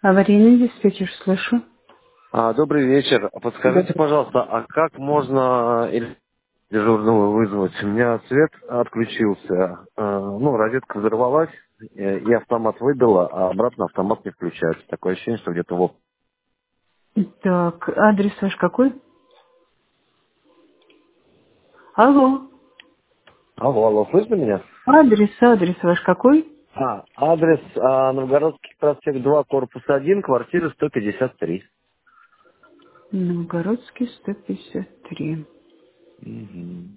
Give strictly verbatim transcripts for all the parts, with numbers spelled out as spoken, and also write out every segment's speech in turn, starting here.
Аварийный диспетчер, слышу. А, добрый вечер. Да. Подскажите, пожалуйста, а как можно э, или- дежурного вызвать? У меня свет отключился, э, ну, розетка взорвалась, э, и автомат выбило, а обратно автомат не включается. Такое ощущение, что где-то вот. Так, адрес ваш какой? Алло. Алло, алло, слышно меня? Адрес, адрес ваш какой? А, адрес а, Новгородский проспект два, корпус один, квартира сто пятьдесят три. Новгородский, сто пятьдесят три. Мгм.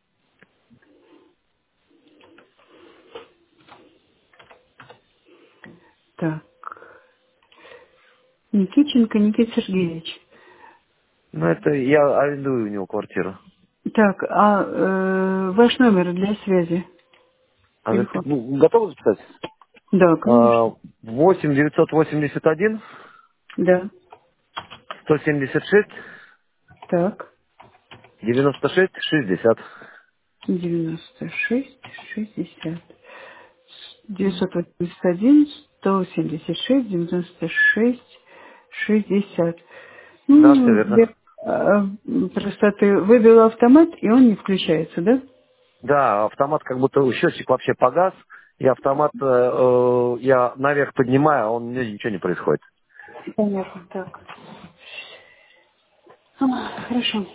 Так, Никитченко Никита Сергеевич. Ну, это я арендую у него квартиру. Так, а э, ваш номер для связи? А запи- Телефон. ну, готовы записать? Да, конечно. А, восемь девятьсот восемьдесят один Да. сто семьдесят шесть Так, девяносто шесть шестьдесят. девяносто шесть шестьдесят. девятьсот восемьдесят один сто семьдесят шесть девяносто шесть шестьдесят. Да, все Ну, верно. для э, простоты выбил автомат, и он не включается, да? Да, автомат как будто счетчик вообще погас, и автомат э, э, я наверх поднимаю, а он мне ничего не происходит. Понятно, так. А, хорошо.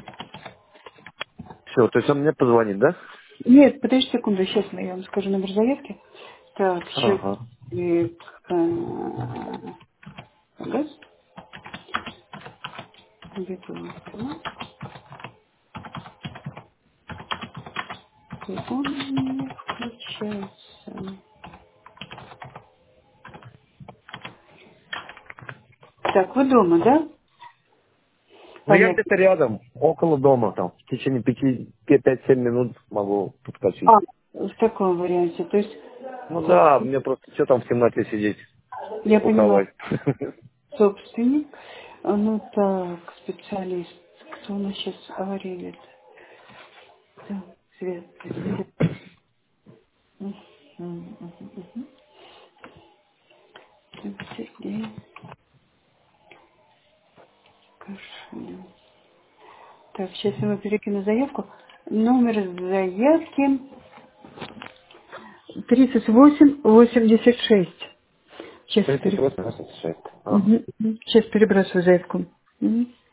Все, то есть он мне позвонит, да? Нет, подожди секунду, сейчас я вам скажу номер заявки. Так, Ага. счетчик э, погас. Выбил автомат, и он не включается. Так, вы дома, да? Ну я Понятно. где-то рядом, около дома, там, в течение пяти, пять-семь минут могу подскочить. А, в таком варианте. То есть, Ну да, мне просто что там в темноте сидеть, я поняла, буховать. собственник. А, Ну так, специалист. Кто у нас сейчас аварийный? Так, свет, свет. Мгм, мгм, мгм. Так, Сергей Кашин. Так, сейчас я ему перекину заявку. Номер заявки тридцать восемь восемьдесят шесть. Сейчас, тридцать пере... восемь восемьдесят шесть. Ага. Мгм, мгм. Сейчас перебрасываю заявку. Мгм.